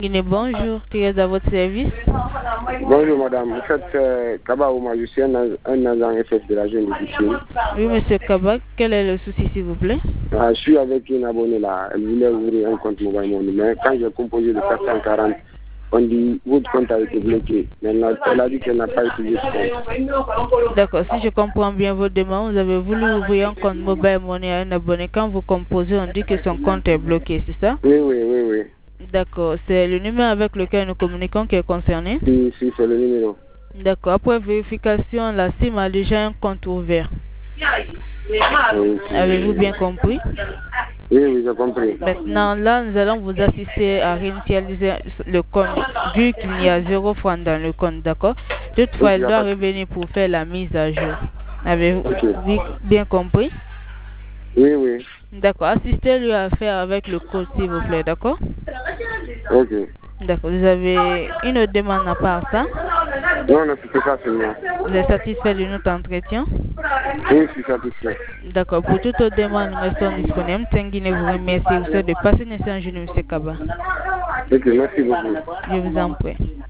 Guinée, bonjour, qui est à votre service? Bonjour madame, en fait c'est Kaba Ouma, je suis un agent FF de la jeune de Bichin. Oui, monsieur Kabak, quel est le souci, s'il vous plaît? Je suis avec une abonnée là, elle voulait ouvrir un compte mobile money, mais quand j'ai composé le 440, on dit votre compte a été bloqué. Maintenant, elle a dit qu'elle n'a pas utilisé ce compte. D'accord, si je comprends bien votre demande, vous avez voulu ouvrir un compte mobile money à un abonné. Quand vous composez, on dit que son compte est bloqué, c'est ça? Oui. D'accord, c'est le numéro avec lequel nous communiquons qui est concerné? Si, c'est le numéro. D'accord, après vérification, la SIM a déjà un compte ouvert. Oui. Avez-vous bien compris? Oui, j'ai compris. Maintenant, là, nous allons vous assister à réinitialiser le compte, vu qu'il y a 0 francs dans le compte, d'accord? Toutefois, elle doit revenir pour faire la mise à jour. Avez-vous bien compris? Oui. D'accord, assistez-lui à faire avec le code, s'il vous plaît, d'accord? Ok. D'accord, vous avez une autre demande à part ça? Non, c'était ça seulement. Vous êtes satisfait de notre entretien? Oui, je suis satisfait. D'accord, pour toute autre demande, nous restons disponibles. Tenguine vous remercie. Vous souhaite de passer une excellente journée, M. Kaba. Ok, merci beaucoup. Je vous en prie.